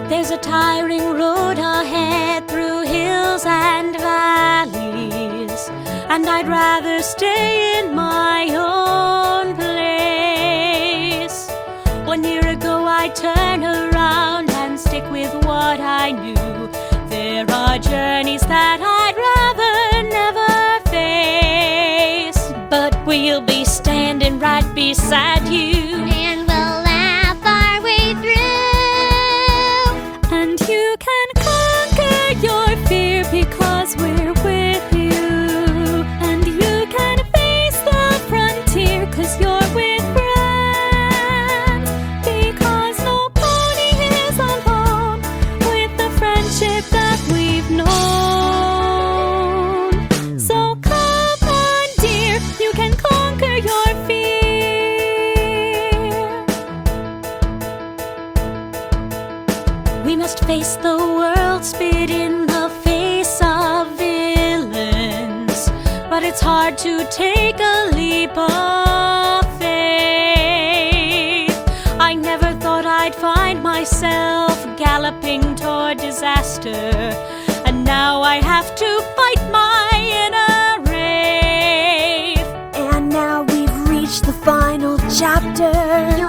There's a tiring road ahead through hills and valleys, and I'd rather stay in my own place. 1 year ago I'd turn around and stick with what I knew. There are journeys that I'd rather never face, but we'll be standing right beside you, and we'll laugh our way through. and you can conquer your fear because we're with you, and you can face the frontier 'cause you're with friends, because nobody is alone with the friendship that we've known. So come on, dear, you can conquer your fear. We must face the world, spit in the face of villains, but it's hard to take a leap of faith. I never thought I'd find myself galloping toward disaster, and now I have to fight my inner wraith. And now we've reached the final chapter.